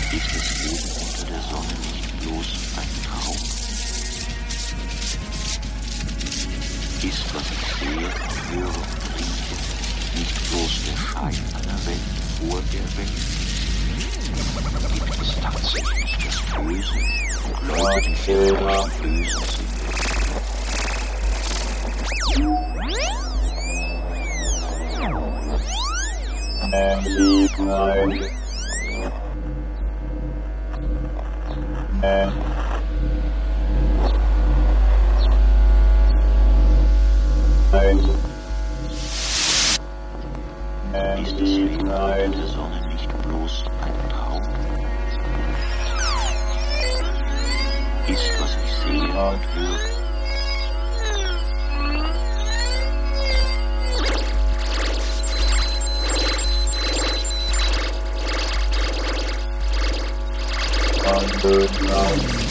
Ist das Leben unter der Sonne nicht bloß ein Traum? Ist, was ich sehe, höre und rieche, nicht bloß der Schein einer Welt vor der Welt? Gibt es tatsächlich das Böse und Leute, die für das Böse sind? And leave life. Ist das Leben unter der Sonne nicht bloß ein Traum? Ist, was ich sehe und höre, on the ground.